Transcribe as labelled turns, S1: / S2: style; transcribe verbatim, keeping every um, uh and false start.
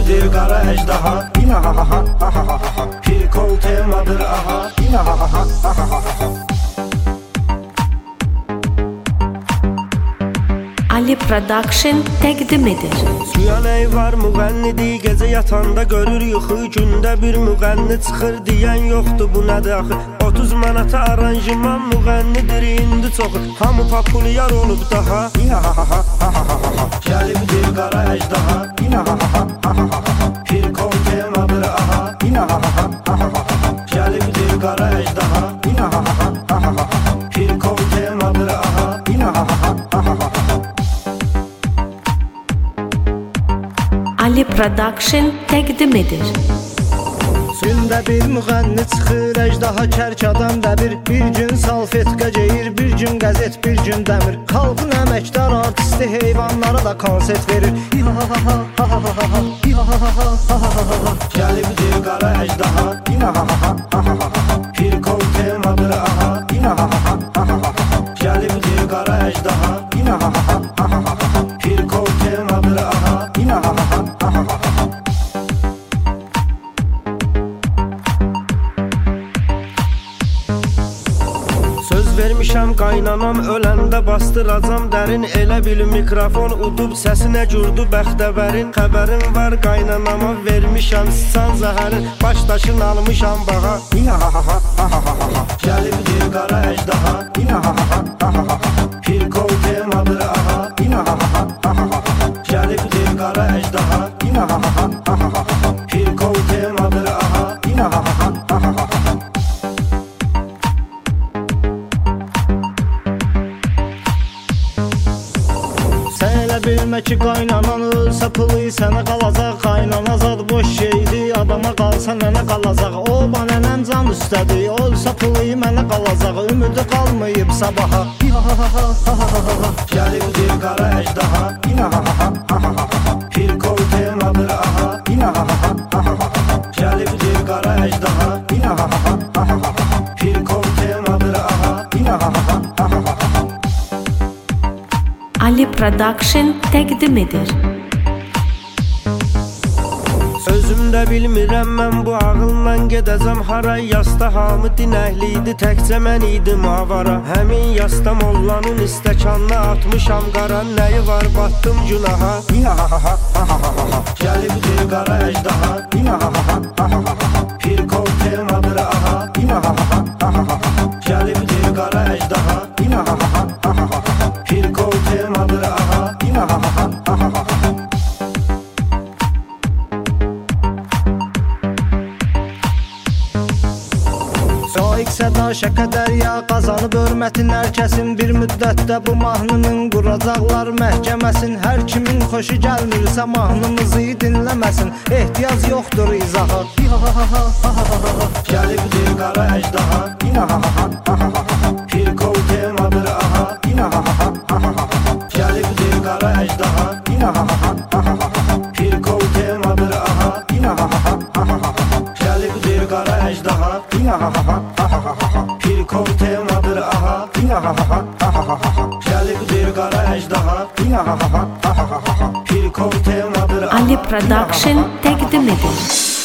S1: Gəlibidir qara əjdaha, yine ha ha ha ha ha ha ha. Pirkol temadır aha, yine ha ha ha ha ha ha.
S2: Ali Production təqdim edir.
S1: Suya nəy var müğənnidir, gecə yatanda görür yuxu, gündə bir müğənni çıxır deyən yoxdur, bu nədir axı? otuz manata aranjman müğənnidir indi çoxu, hamı populyar olub daha. Yine ha ha ha ha ha ha ha. Gəlibidir qara əjdaha, yine ha ha ha ha ha ha. Pirkol temadır aha, yine ha ha ha ha ha ha. Gəlibidir qara əjdaha, yine ha ha ha ha ha ha. Pirkol temadır aha, yine ha ha ha ha ha ha.
S2: Ali Production təqdim edir.
S3: Gündə bir müğənni çıxır, əjdaha kərk adam dəbir. Bir gün salfetka geyir, bir gün qəzet, bir gün dəmir. Xalqın əməkdar artisti heyvanlara da konsert verir.
S1: Gəlibidir qara əjdaha, yine ha ha ha ha ha ha. Pirkol temadır aha, yine ha ha ha ha ha. Gəlibidir qara əjdaha, yine ha ha ha ha ha. Pirkol temadır aha, yine ha ha ha ha ha. Vermişəm qaynanam öləndə bastıracam dərin. Elə bil mikrofon udub səsinə gürdü bəxtəbərin. Xəbərin var qaynanama vermişəm sıçan zəhərin. Başdaşın almışam bağa, yine ha ha ha ha ha ha. Gəlibidir qara əjdaha, yine ha ha ha ha ha ha. Pirkol temadır aha, yine ha ha ha ha ha. Gəlibidir qara əjdaha, yine ha ha ha ha ha. Pirkol temadır aha, yine ha ha ha ha ha.
S3: Bilmə ki qaynanan ölsə pılı sənə qalacaq. Qaynana zad boş şeydi, adama qalsa mənə qalacaq. O nənəm can üstədi, ölsə pılı mənə qalacaq. Ümidi qalmayıb sabaha.
S1: Gəlibidir qara əjdaha, yine ha ha ha ha ha. Pirkol temadır aha, yine ha ha ha ha. Gəlibidir qara əjdaha, yine ha ha ha ha. Pirkol temadır aha, yine ha ha ha ha.
S2: Ali Production təqdim edir.
S1: Özümdə bilmirəm mən bu ağılla gedəcəm hara. Yasta hamı dinəhliydi, təkcə mən idim avara. Həmin yasta mollanın istəkanına atmışam qara. Nəyi var batdım günaha, yine ha ha ha ha ha. Gəlibidir qara əjdaha, yine ha ha ha ha ha. Pirkol temadır aha, yine ha ha ha ha. Gəlibidir qara əjdaha, yine ha ha ha ha. Pirkol temadır aha, yine ha ha ha ha.
S3: Saiq səda şəkə dərya qazanıb hörmətin hər kəsin. Bir müddətdə bu mahnının quracaqlar məhkəməsin. Hər kimin xoşu gəlmirsə mahnımızı dinləməsin. Ehtiyac yoxdur izaha.
S1: Gəlibidir qara əjdaha, yine ha ha ha ha. Pirkol temadır aha, yine ha ha ha ha. Gəlibidir qara əjdaha, yine ha ha ha ha. Pirkol temadır aha, yine ha ha ha ha. Gəlibidir qara əjdaha, yine ha ha ha ha. Pirkol temadır aha, yine ha ha ha ha. Gəlibidir qara əjdaha, yine ha ha ha ha. Pirkol temadır aha.
S2: Ali Production təqdim edir.